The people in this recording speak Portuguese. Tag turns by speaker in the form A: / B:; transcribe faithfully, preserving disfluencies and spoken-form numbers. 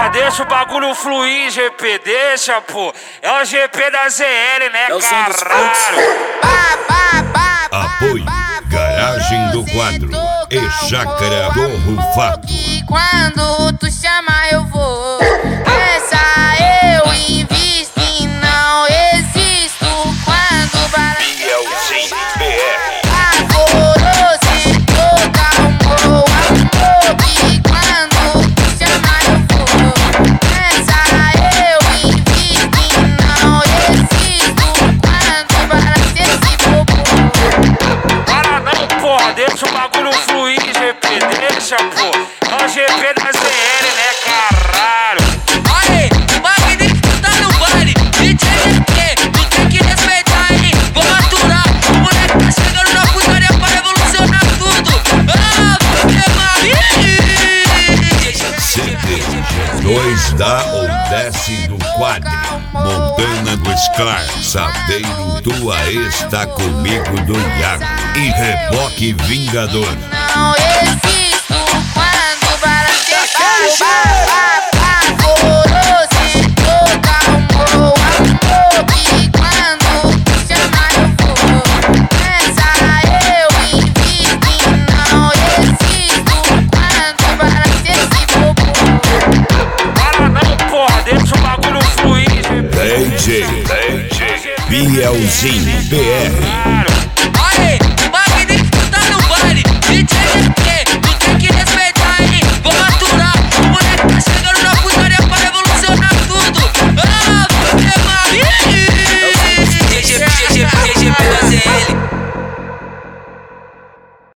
A: porra, deixa o bagulho fluir, G P, deixa, pô. É o G P da Z L, né,
B: é
A: caralho?
C: Apoio Garagem do Quadro e Chácara do Rufato.
D: E quando tu chama eu vou. Essa eu invisto e não existo. Quando para
C: B L Z B R.
D: Alvoroço e toca amor, amor. E quando tu chama eu vou. Essa eu invisto e não existo. Quando para ser esse bobo.
A: Para não, porra, deixa o bagulho fluir, G P, deixa, pô. É o G P da Z L, né, caralho?
B: Aê, o Magnífico tá no baile. D J G P, tu tem que respeitar, hein? Vou maturar, o moleque tá chegando na putaria pra revolucionar tudo. Ah, você vai.
C: C D dois dá ou desce do quadro. Montana do Scar, Sabeiro, tua está comigo do Iago. E Reboque Vingador.
D: Não existo quando para ser alvoroço e toca amor, amor. E quando tu chama eu vou. Essa eu invisto e não existo. Quando para ser esse bobo.
A: Para não, porra, deixa o bagulho fluir, G P.
C: D J B L Z B R.
A: Caralho.